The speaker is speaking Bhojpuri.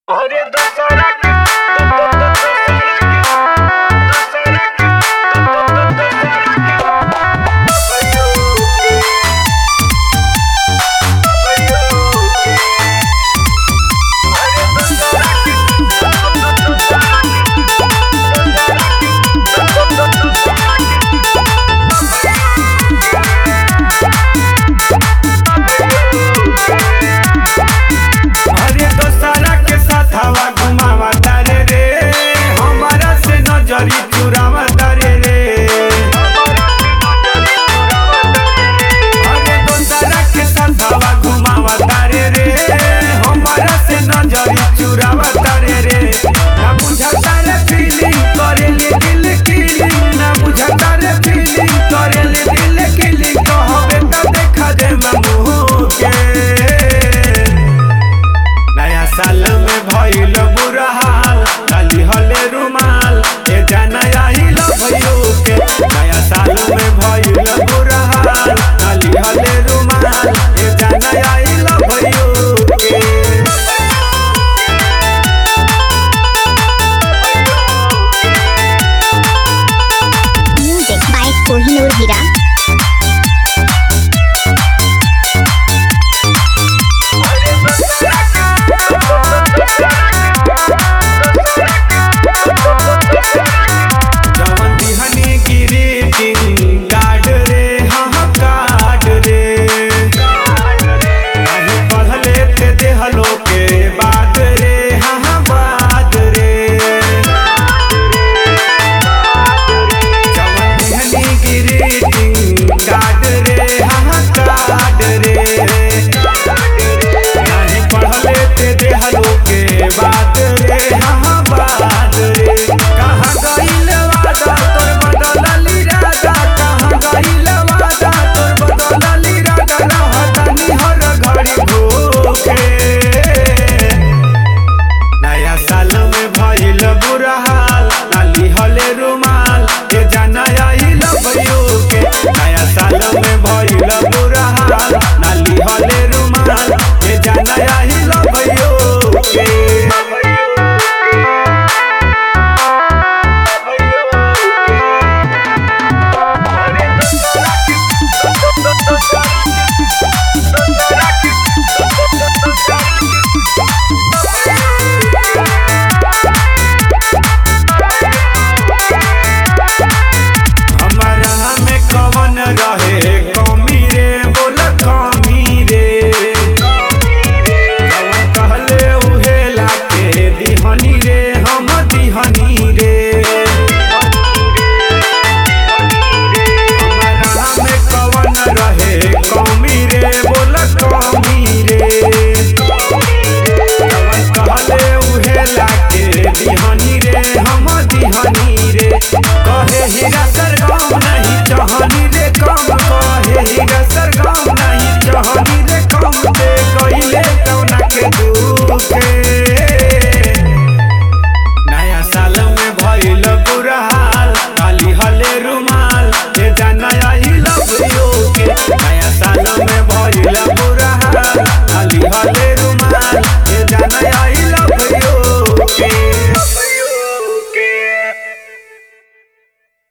अरे दशहरा के दशहरा के साथ हवा घुमावा तारे रे, हमारा से नजरी चुरावा तारे रे। अरे दोसरा के साथ हवा घुमावा तारे रे, हमारा से नजरी चुरावा तारे रे। ना बुझाता रे फीलिंग करेली दिल किलिंग, ना बुझाता रे फीलिंग करेली दिल किलिंग। कहबे त देखा दे मुँह के, नया साल में भइल बुरा हाल, डाली हले रुमाल ए जाना आई लव यू के। नया साल में भइल बुरा हाल, डाली हले रुमाल ए जाना आई लव यू के। Music by Kohinoor Hira. जवन दिहनी ग्रीटिंग कार्ड रे, हाँ कार्ड रे। नाही पढ़ले ते देहलो के बाद रे, हाँ बाद रे। जवन दिहनी ग्रीटिंग कार्ड रे, हाँ कार्ड रे। नाही पढ़ले ते देहलो के बाद